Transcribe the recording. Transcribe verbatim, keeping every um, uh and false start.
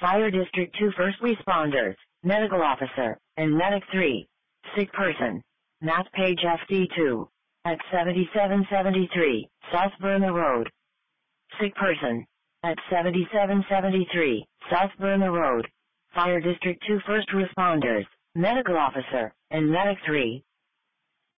Fire District two first responders, medical officer, and medic three. Sick person. Matt Page F D two. At seventy-seven seventy-three, South Burma Road. Sick person. At seventy-seven seventy-three, South Burma Road. Fire District two first responders, medical officer, and medic three.